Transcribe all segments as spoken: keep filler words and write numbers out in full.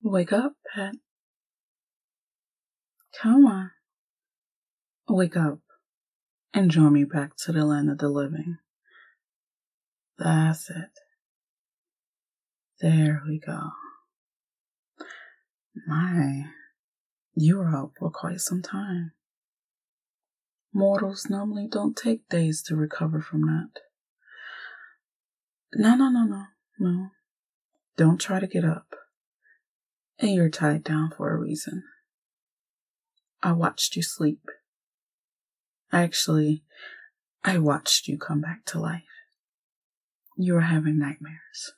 Wake up, pet. Come on. Wake up and draw me back to the land of the living. That's it. There we go. My, you were out for quite some time. Mortals normally don't take days to recover from that. No, no, no, no, no. Don't try to get up. And you're tied down for a reason. I watched you sleep. Actually, I watched you come back to life. You were having nightmares.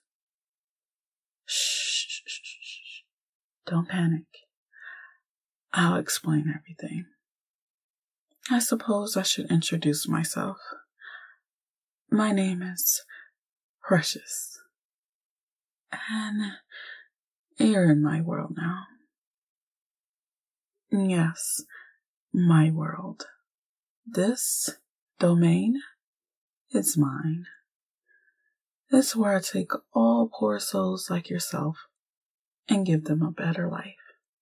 Shh, shh, shh, shh. Don't panic. I'll explain everything. I suppose I should introduce myself. My name is Precious. And you're in my world now. Yes, my world. This domain is mine. It's where I take all poor souls like yourself and give them a better life.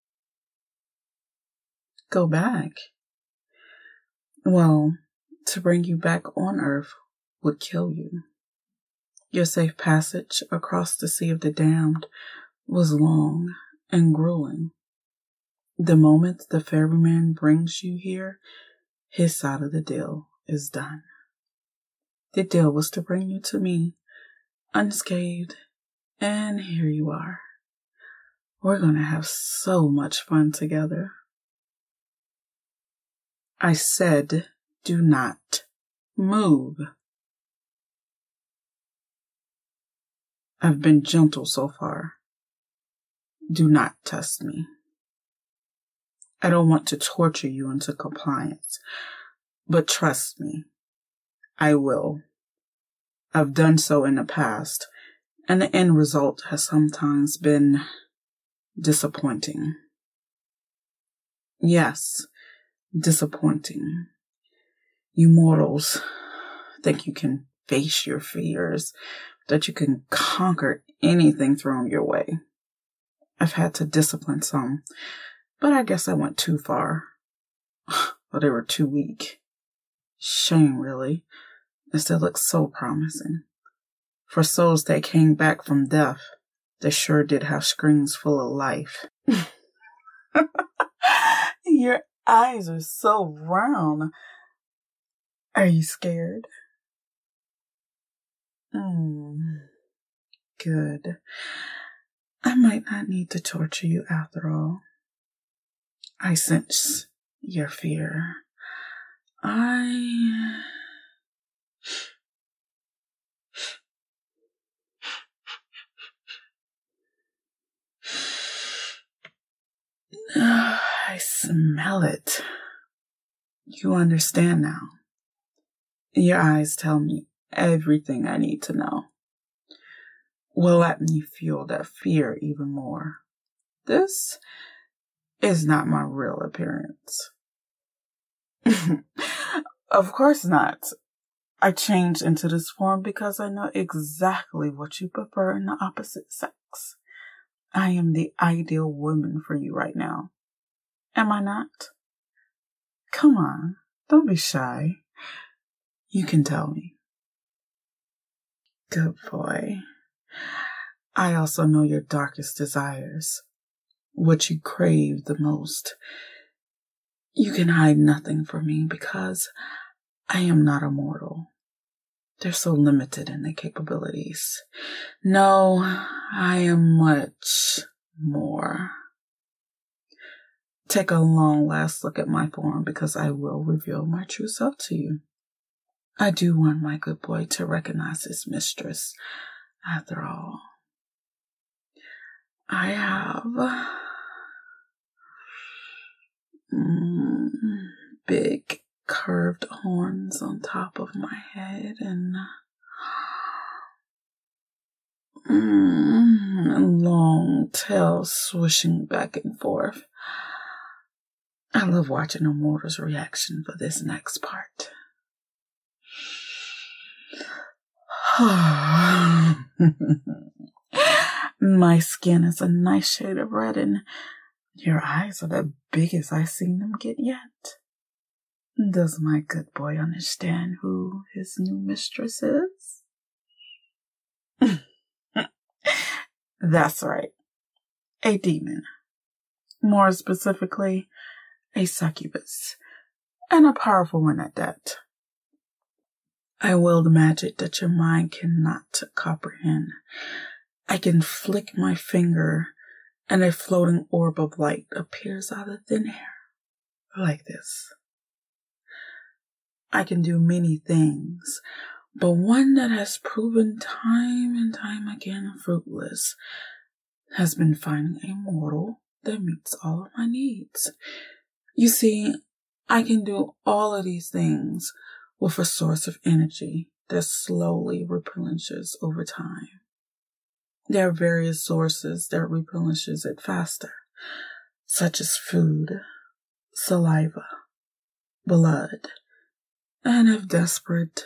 Go back? Well, to bring you back on Earth would kill you. Your safe passage across the Sea of the Damned was long and grueling. The moment the ferryman brings you here, his side of the deal is done. The deal was to bring you to me, unscathed, and here you are. We're gonna have so much fun together. I said, do not move. I've been gentle so far. Do not test me. I don't want to torture you into compliance, but trust me, I will. I've done so in the past, and the end result has sometimes been disappointing. Yes, disappointing. You mortals think you can face your fears, that you can conquer anything thrown your way. I've had to discipline some, but I guess I went too far. But they were too weak. Shame, really, as they look so promising. For souls that came back from death, they sure did have screens full of life. Your eyes are so round. Are you scared? Hmm. Good. I might not need to torture you after all. I sense your fear. I... I smell it. You understand now. Your eyes tell me everything I need to know. Will let me feel that fear even more. This is not my real appearance. Of course not. I changed into this form because I know exactly what you prefer in the opposite sex. I am the ideal woman for you right now. Am I not? Come on, don't be shy. You can tell me. Good boy. I also know your darkest desires, what you crave the most. You can hide nothing from me because I am not a mortal. They're so limited in their capabilities. No, I am much more. Take a long last look at my form because I will reveal my true self to you. I do want my good boy to recognize his mistress. After all, I have mm, big curved horns on top of my head and mm, a long tail swishing back and forth. I love watching a mortal's reaction for this next part. My skin is a nice shade of red, and your eyes are the biggest I've seen them get yet. Does my good boy understand who his new mistress is? That's right. A demon. More specifically, a succubus. And a powerful one at that. I wield magic that your mind cannot comprehend. I can flick my finger and a floating orb of light appears out of thin air. Like this. I can do many things, but one that has proven time and time again fruitless has been finding a mortal that meets all of my needs. You see, I can do all of these things with a source of energy that slowly replenishes over time. There are various sources that replenishes it faster, such as food, saliva, blood, and of desperate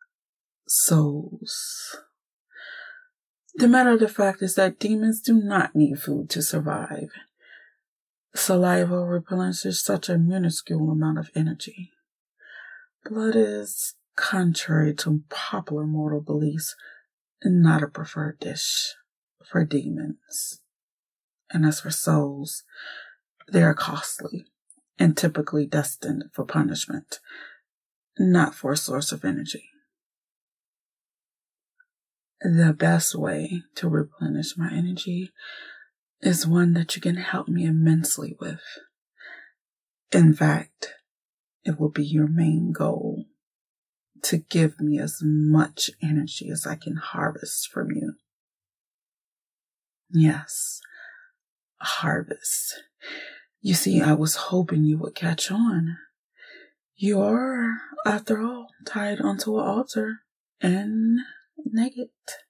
souls. The matter of the fact is that demons do not need food to survive. Saliva replenishes such a minuscule amount of energy. Blood is, contrary to popular mortal beliefs, not a preferred dish for demons. And as for souls, they are costly and typically destined for punishment, not for a source of energy. The best way to replenish my energy is one that you can help me immensely with. In fact, it will be your main goal to give me as much energy as I can harvest from you. Yes, harvest. You see, I was hoping you would catch on. You are, after all, tied onto an altar and naked.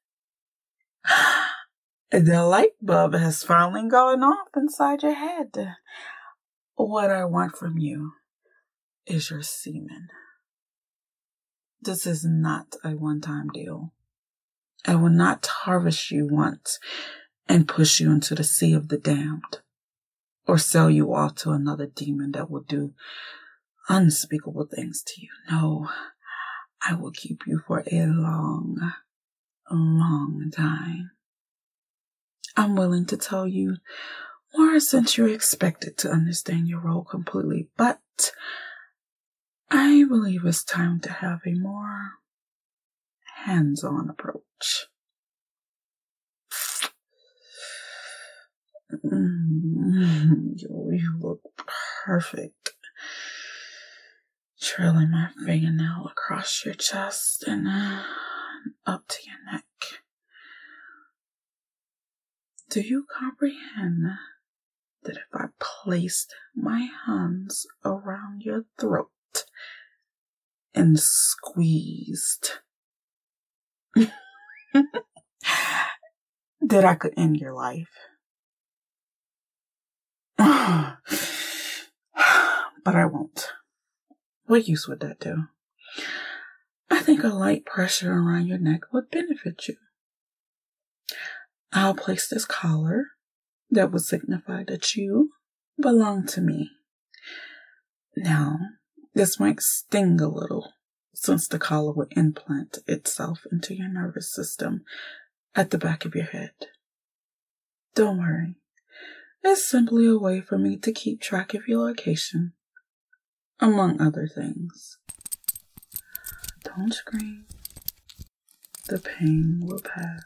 The light bulb has finally gone off inside your head. What I want from you is your semen. This is not a one-time deal. I will not harvest you once and push you into the sea of the damned, or sell you off to another demon that will do unspeakable things to you. No, I will keep you for a long, long time. I'm willing to tell you more since you're expected to understand your role completely, but I believe it's time to have a more hands-on approach. Mm, you, you look perfect. Trailing my fingernail across your chest and uh, up to your neck. Do you comprehend that if I placed my hands around your throat and squeezed, that I could end your life? But I won't. What use would that do? I think a light pressure around your neck would benefit you. I'll place this collar that would signify that you belong to me. Now, this might sting a little, since the collar will implant itself into your nervous system at the back of your head. Don't worry. It's simply a way for me to keep track of your location, among other things. Don't scream. The pain will pass.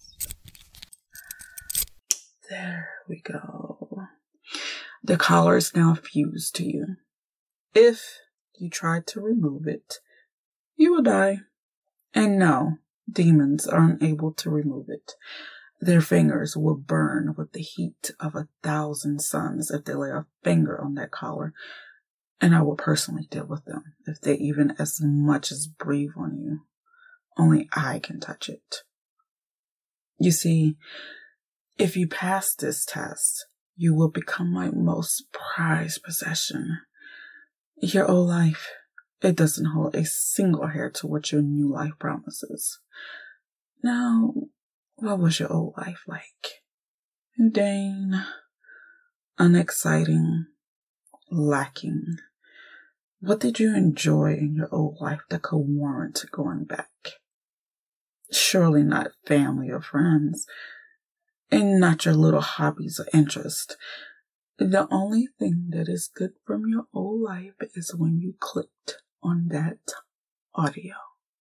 There we go. The collar is now fused to you. If you try to remove it, you will die. And no, demons are unable to remove it. Their fingers will burn with the heat of a thousand suns if they lay a finger on that collar. And I will personally deal with them if they even as much as breathe on you. Only I can touch it. You see, if you pass this test, you will become my most prized possession. Your old life, it doesn't hold a single hair to what your new life promises. Now, what was your old life like? mundane, unexciting, lacking. What did you enjoy in your old life that could warrant going back? Surely not family or friends, and not your little hobbies or interests. The only thing that is good from your old life is when you clicked on that audio.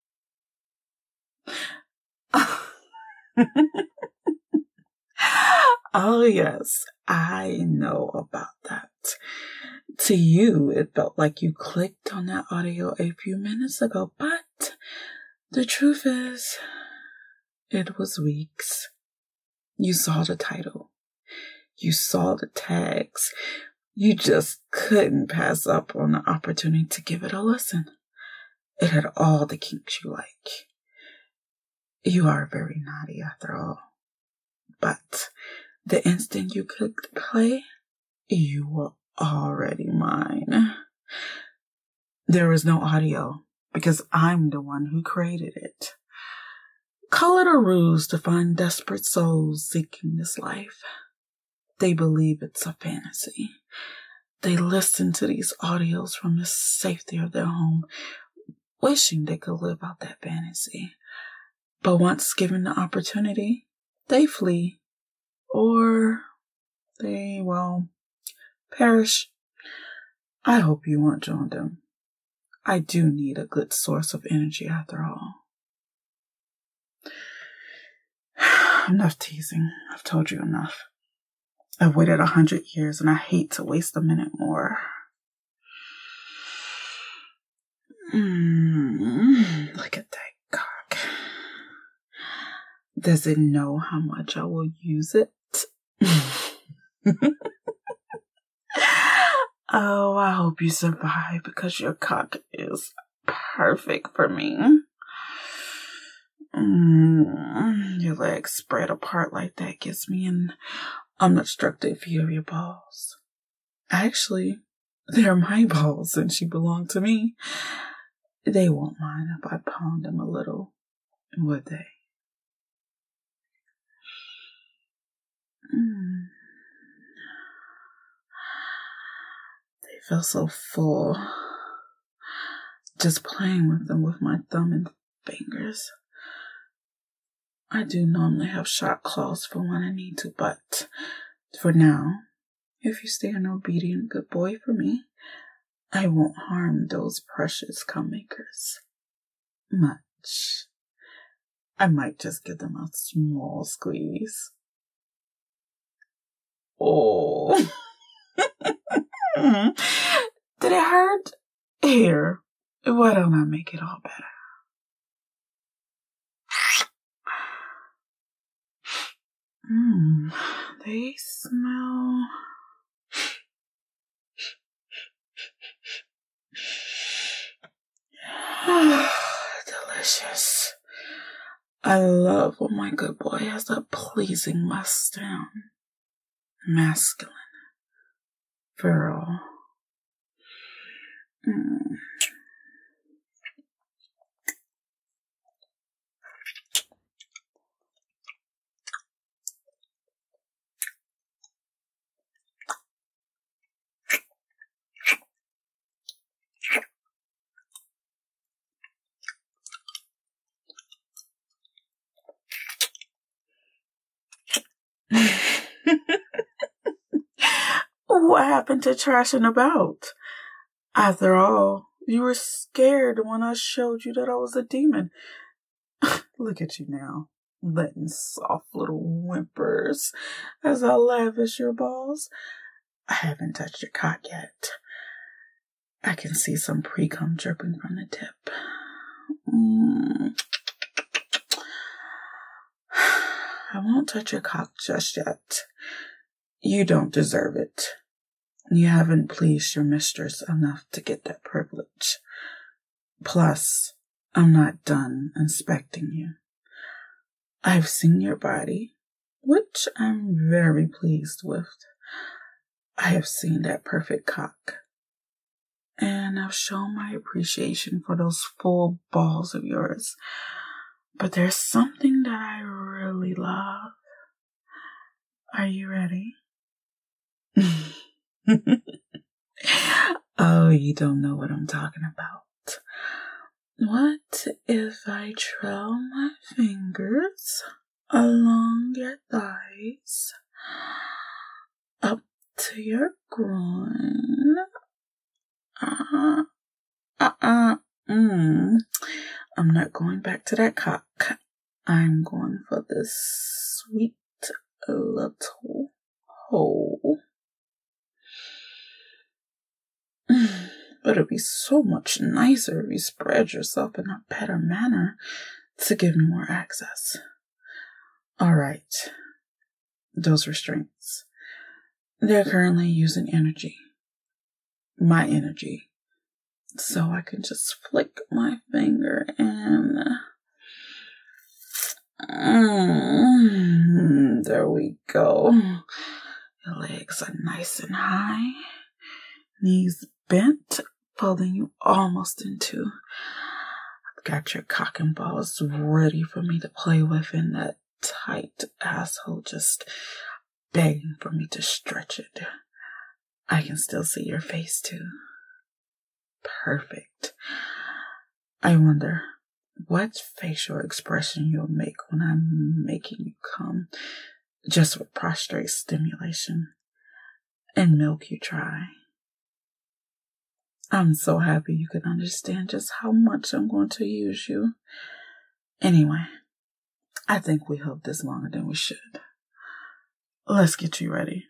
Oh yes, I know about that. To you, it felt like you clicked on that audio a few minutes ago, but the truth is, it was weeks. You saw the title. You saw the tags. You just couldn't pass up on the opportunity to give it a listen. It had all the kinks you like. You are very naughty after all. But the instant you clicked play, you were already mine. There was no audio because I'm the one who created it. Call it a ruse to find desperate souls seeking this life. They believe it's a fantasy. They listen to these audios from the safety of their home, wishing they could live out that fantasy. But once given the opportunity, they flee. Or they, well, perish. I hope you won't join them. I do need a good source of energy after all. Enough teasing. I've told you enough. I've waited a hundred years and I hate to waste a minute more. Mm, look at that cock. Does it know how much I will use it? Oh, I hope you survive because your cock is perfect for me. Mm, your legs spread apart like that gives me an unobstructed view of your balls. Actually, they're my balls and she belong to me. They won't mind if I pound them a little, would they? Mm. They feel so full. Just playing with them with my thumb and fingers. I do normally have sharp claws for when I need to, but for now, if you stay an obedient good boy for me, I won't harm those precious cum-makers much. I might just give them a small squeeze. Oh. Did it hurt? Here, why don't I make it all better? Mmm, they smell... delicious. I love when my good boy has a pleasing mustache. Masculine. Virile. Mm. What happened to trashing about? After all, you were scared when I showed you that I was a demon. Look at you now, letting soft little whimpers as I lavish your balls. I haven't touched your cock yet. I can see some pre-cum dripping from the tip. Mm. I won't touch your cock just yet. You don't deserve it. You haven't pleased your mistress enough to get that privilege. Plus, I'm not done inspecting you. I've seen your body, which I'm very pleased with. I have seen that perfect cock. And I've shown my appreciation for those full balls of yours. But there's something that I really love. Are you ready? Oh, you don't know what I'm talking about. What if I trail my fingers along your thighs, up to your groin? Uh, uh, uh, mm. I'm not going back to that cock. I'm going for this sweet little hole. But it'd be so much nicer if you spread yourself in a better manner to give me more access. All right. Those restraints. They're currently using energy. My energy. So I can just flick my finger and... Mm, there we go. Your legs are nice and high. Knees bent, pulling you almost into. I've got your cock and balls ready for me to play with in that tight asshole, just begging for me to stretch it. I can still see your face too. Perfect. I wonder what facial expression you'll make when I'm making you come, just with prostrate stimulation and milk you dry. I'm so happy you can understand just how much I'm going to use you. Anyway, I think we held this longer than we should. Let's get you ready.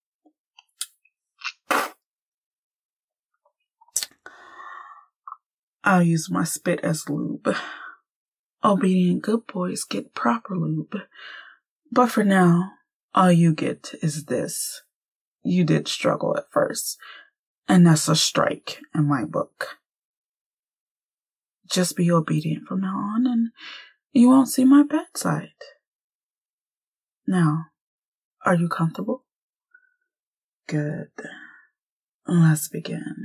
I'll use my spit as lube. Obedient good boys get proper lube. But for now, all you get is this. You did struggle at first. And that's a strike in my book. Just be obedient from now on and you won't see my bad side. Now, are you comfortable? Good. Let's begin.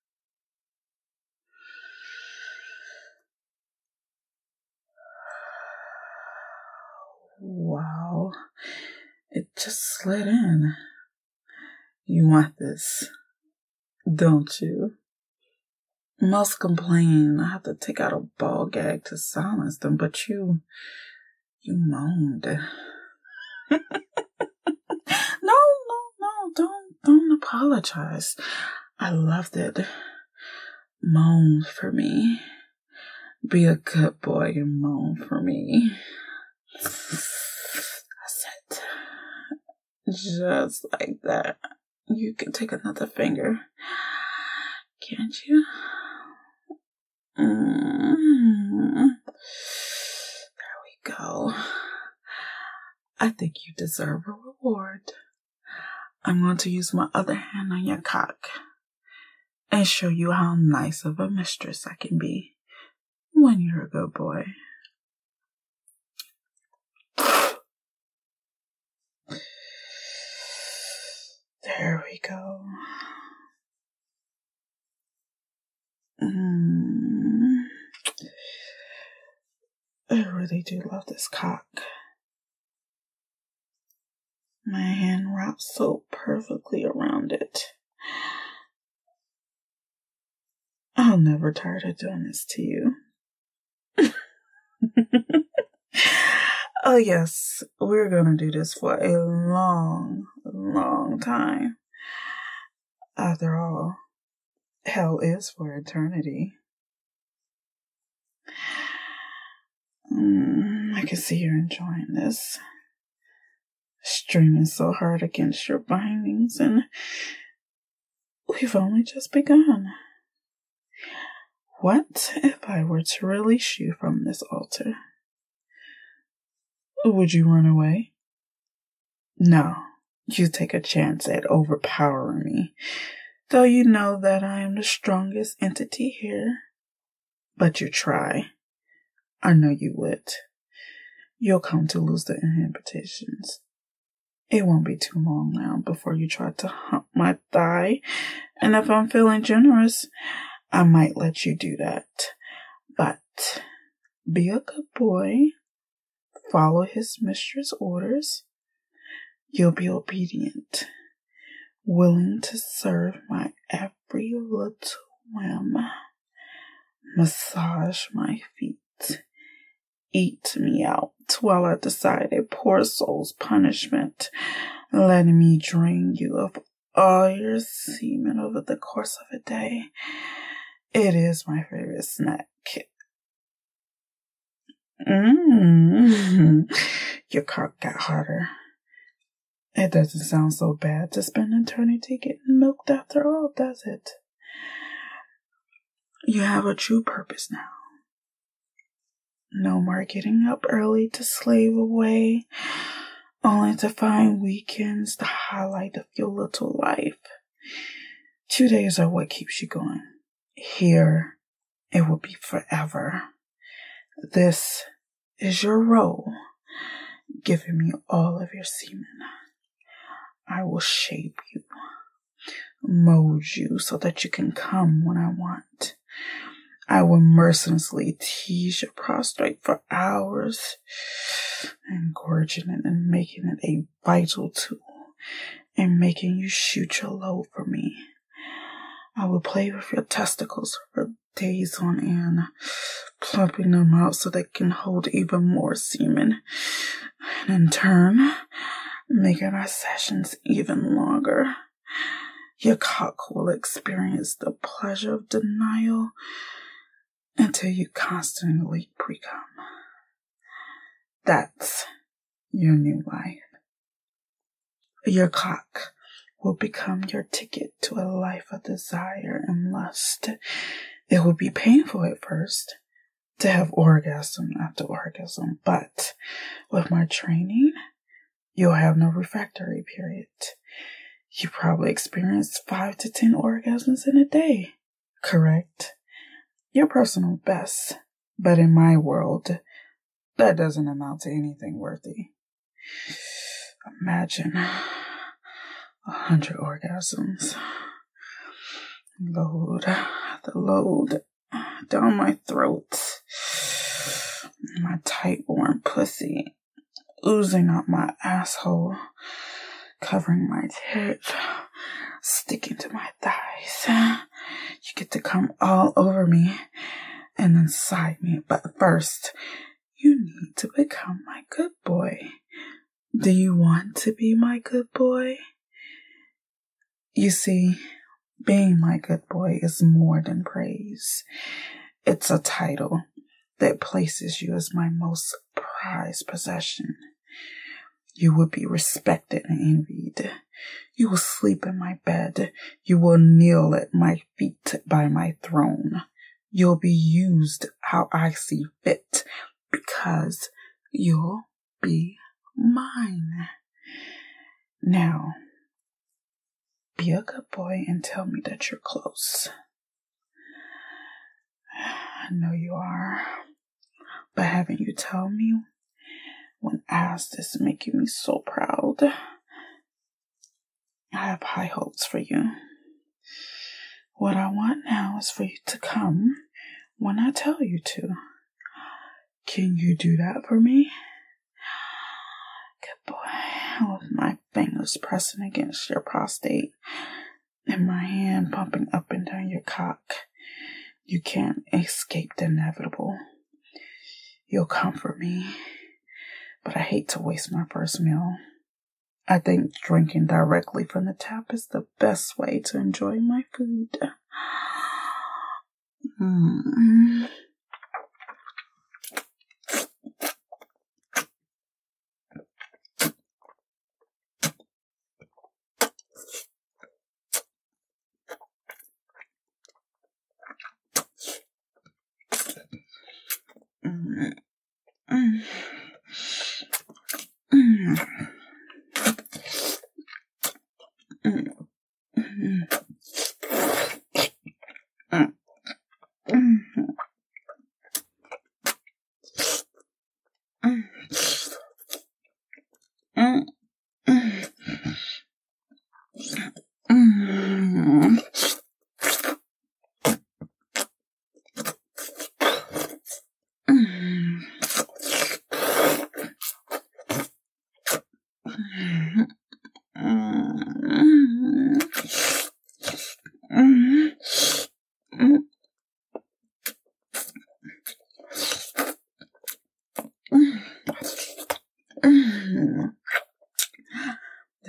Wow. It just slid in. You want this, don't you? Most complain I have to take out a ball gag to silence them, but you, you moaned. no, no, no, don't, don't apologize. I loved it. Moan for me. Be a good boy and moan for me. That's it. Just like that. You can take another finger. Can't you? Mm-hmm. There we go. I think you deserve a reward. I'm going to use my other hand on your cock and show you how nice of a mistress I can be when you're a good boy. There we go. Mm. I really do love this cock. My hand wraps so perfectly around it. I'll never tire of doing this to you. Oh yes, we're gonna do this for a long, long time. After all, hell is for eternity. Mm, I can see you're enjoying this. Streaming so hard against your bindings, and we've only just begun. What if I were to release you from this altar? Would you run away? No, you take a chance at overpowering me, though you know that I am the strongest entity here. But you try. I know you would. You'll come to lose the inhibitions. It won't be too long now before you try to hump my thigh, and if I'm feeling generous, I might let you do that. But be a good boy, follow his mistress' orders, You'll be obedient, willing to serve my every little whim. Massage my feet. Eat me out while I decide a poor soul's punishment, letting me drain you of all your semen over the course of a day. It is my favorite snack. Mmm. Your cock got harder. It doesn't sound so bad to spend eternity getting milked after all, does it? You have a true purpose now. No more getting up early to slave away, only to find weekends the highlight of your little life. Two days are what keeps you going. Here, it will be forever. This is your role, giving me all of your semen. I will shape you, mold you so that you can come when I want. I will mercilessly tease your prostrate for hours, engorging it and making it a vital tool, and making you shoot your load for me. I will play with your testicles for days on end, plumping them out so they can hold even more semen, and in turn, making our sessions even longer. Your cock will experience the pleasure of denial until you constantly pre-cum. That's your new life. Your cock will become your ticket to a life of desire and lust. It will be painful at first to have orgasm after orgasm, but with my training, you'll have no refractory period. You probably experience five to ten orgasms in a day, correct? Your personal best, but in my world, that doesn't amount to anything worthy. Imagine a hundred orgasms. Load the load down my throat. My tight, warm pussy oozing out my asshole, covering my tits, sticking to my thighs. You get to come all over me and inside me. But first, you need to become my good boy. Do you want to be my good boy? You see, being my good boy is more than praise. It's a title that places you as my most prized possession. You will be respected and envied. You will sleep in my bed. You will kneel at my feet by my throne. You'll be used how I see fit because you'll be mine. Now, be a good boy and tell me that you're close. I know you are, but having you tell me when asked is making me so proud. I have high hopes for you. What I want now is for you to come when I tell you to. Can you do that for me? Good boy. With my fingers pressing against your prostate and my hand pumping up and down your cock, you can't escape the inevitable. You'll comfort me, but I hate to waste my first meal. I think drinking directly from the tap is the best way to enjoy my food. Mm. Mm. Mm. Mm.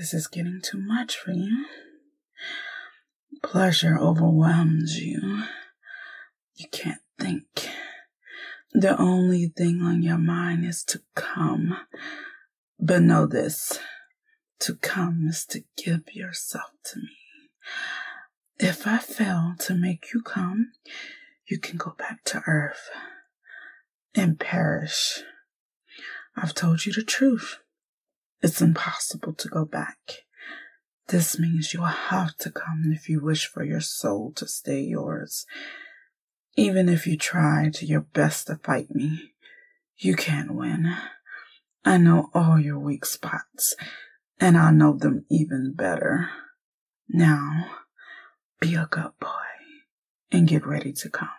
This is getting too much for you. Pleasure overwhelms you. You can't think. The only thing on your mind is to come. But know this, to come is to give yourself to me. If I fail to make you come, you can go back to earth and perish. I've told you the truth. It's impossible to go back. This means you'll have to come if you wish for your soul to stay yours. Even if you try to your best to fight me, you can't win. I know all your weak spots, and I know them even better. Now, be a good boy and get ready to come.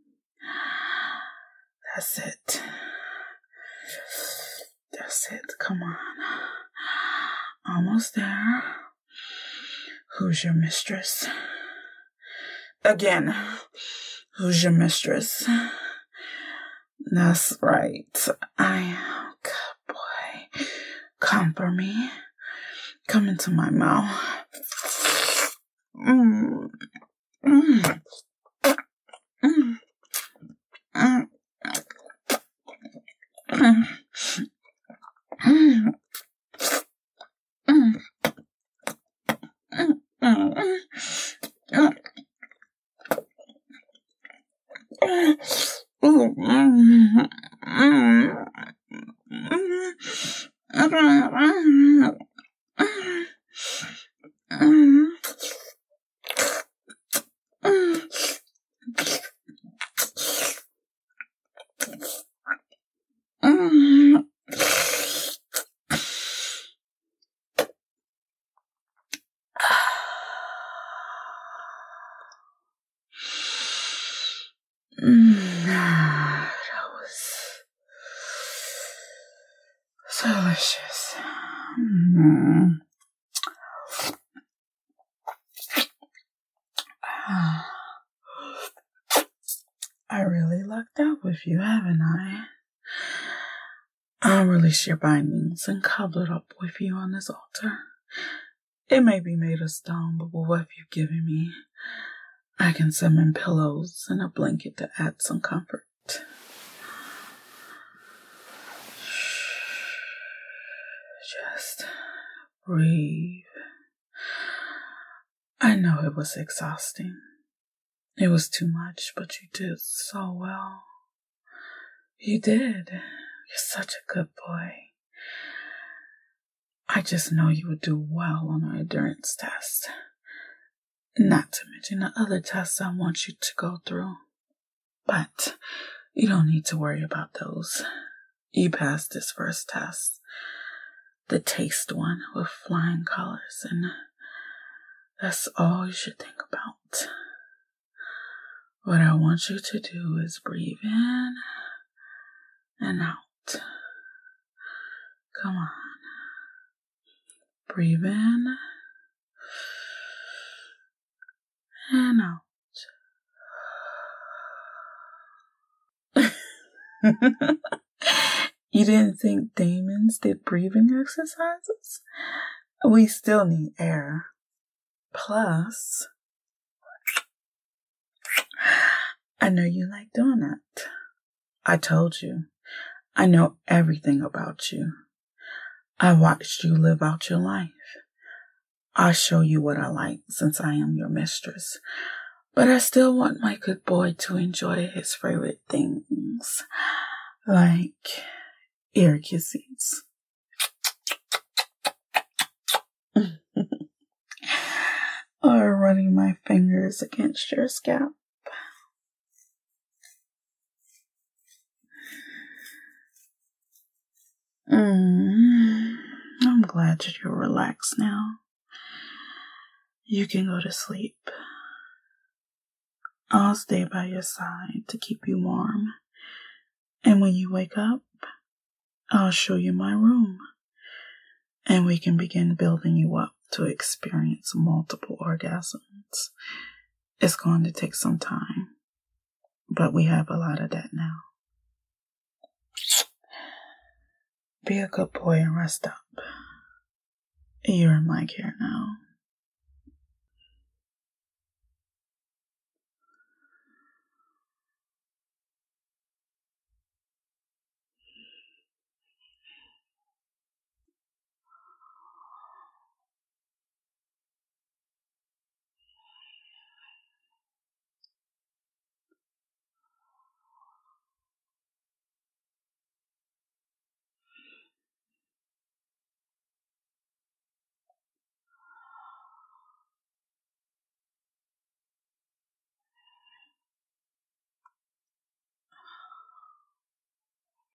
That's it. That's it. Come on. Almost there. Who's your mistress? Again, who's your mistress? That's right. I am a good boy. Come for me. Come into my mouth. Mm. Mm. Mm. Mm. Mm. Mm. Mm. That was delicious. Mm. I really lucked out with you, haven't I? I'll release your bindings and cobble it up with you on this altar. It may be made of stone, but with what you've given me, I can summon pillows and a blanket to add some comfort. Just breathe. I know it was exhausting. It was too much, but you did so well. You did. You're such a good boy. I just know you would do well on our endurance test. Not to mention the other tests I want you to go through. But you don't need to worry about those. You passed this first test. The taste one with flying colors, and that's all you should think about. What I want you to do is breathe in and out. Come on. Breathe in and out. You didn't think demons did breathing exercises? We still need air. Plus, I know you like doing that. I told you. I know everything about you. I watched you live out your life. I'll show you what I like since I am your mistress. But I still want my good boy to enjoy his favorite things. Like ear kisses. Or running my fingers against your scalp. Mm, I'm glad that you're relaxed now. You can go to sleep. I'll stay by your side to keep you warm. And when you wake up, I'll show you my room. And we can begin building you up to experience multiple orgasms. It's going to take some time, but we have a lot of that now. Be a good boy and rest up. You're in my care now.